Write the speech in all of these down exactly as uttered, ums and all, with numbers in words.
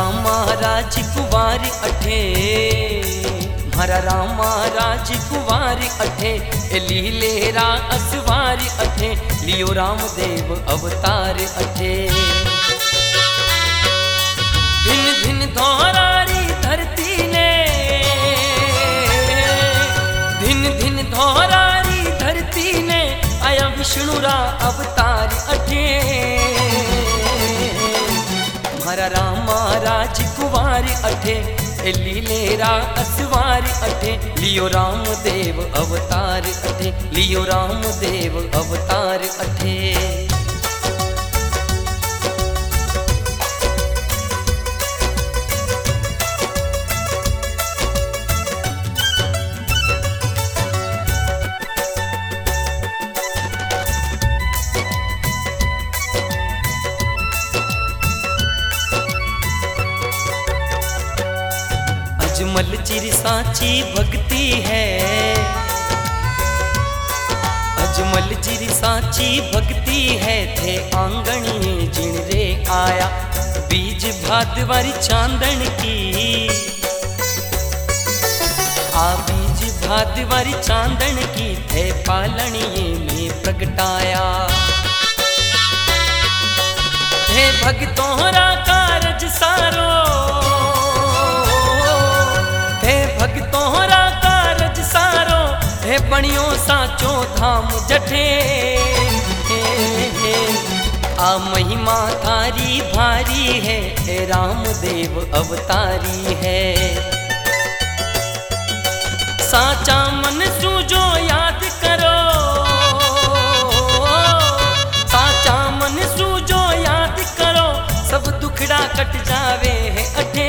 रामा राज कुंवार अठे, मारा रामा राज कुंवार अठे, लीलेरा असवार अठे, लियो रामदेव अवतार अठे। भिन भिन धौरारी धरती ने, भिन भिन धौरारी धरती ने, आया विष्णुरा अवतार अठे। मारा रामा राज कुंवार अठे, लीलेरा असवार अठे, लियो रामदेव अवतार अठे, लियो रामदेव अवतार अठे। अजमल चिर साची भक्ति है, अजमल चिर साची भक्ति है, थे आंगणी जिन रे आया बीज भादवारी चांदन की, आ बीज भादवारी चांदन की, थे पालनिए में प्रगटाया। थे भक्तों रा कारज सारो, भक्तों रा कारज सारो, है बणियो साचो धाम जठे। आ महिमा थारी भारी है, ए रामदेव अवतारी है। साचा मन सूझो याद करो, साचा मन सूझो याद करो, सब दुखड़ा कट जावे है अठे।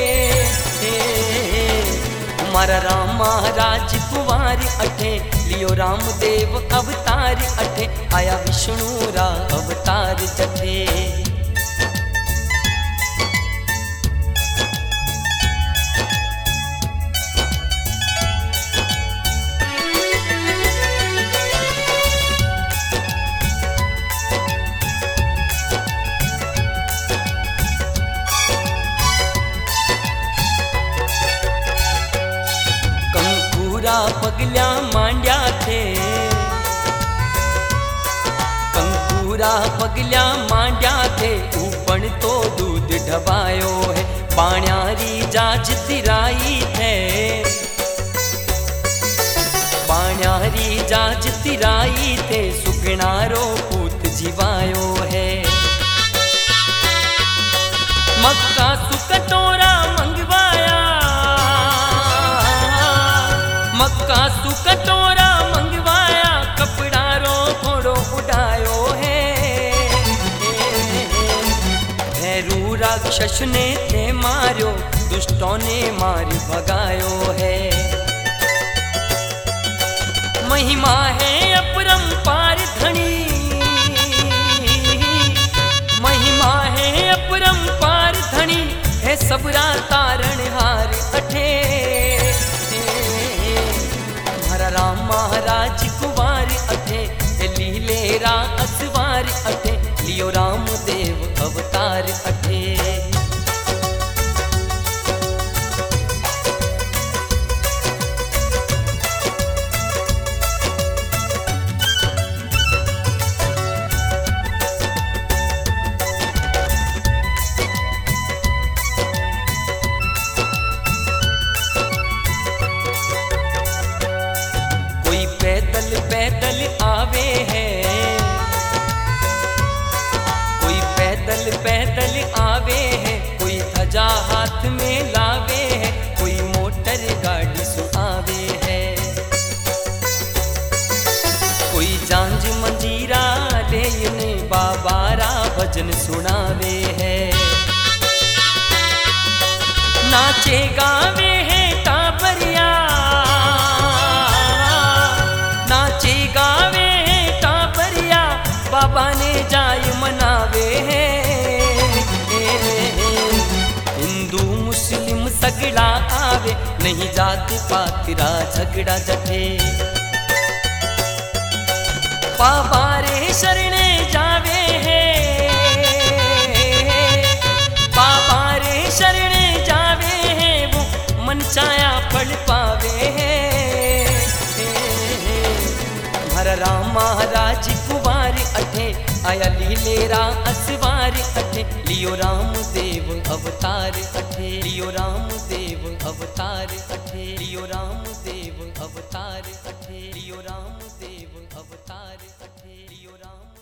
मारा रामा राज कुंवार अठे, लियो रामदेव अवतार अठे, आया विष्णु रा अवतार जठे। पगल्या मांड्या थे, कंकूरा पगल्या मांड्या थे, ऊपण तो दूध ढबायो है, पाण्यारी जाज तिराई थे, पाण्यारी जाज तिराई थे, सुगणारो पूत जीवायो है। मक्का सुकटोरा मंगवाया, मक्का सुकटोरा मंगवाया, कपड़ा रो घोड़ो उड़ायो है। भैरू राक्षस ने थे मारो, दुष्टों ने मार भगायो है। महिमा है अपरंपार धनी, महिमा है अपरंपार धनी, है सबरा तारण हार अठे। रामा राज कुंवार अठे, लीलेरा असवार अठे, लियो रामदेव अवतार अठे। पैदल पैदल आवे है, कोई पैदल पैदल आवे है, कोई ध्वजा हाथ में लावे है, कोई मोटर गाड़ी सुनावे है, कोई जांज मंजीरा लेने बाबारा भजन सुनावे है। नाचे गावे है टाबरिया, नाचे गावे है टाबरिया, बाबा ने जाय मनावे है। हिंदू मुस्लिम सगड़ा आवे, नहीं जात पात रा झगड़ा जठे। बाबा रे शरणे जावे है, बाबा रे शरणे मारा राम महाराज कुंवार अठे, आया लीलेरा असवार अठे, लियो राम देव अवतार अठे, लियो राम देव अवतार अठे, लियो राम देव अवतार अठे, लियो राम देव अवतार अठे, लियो राम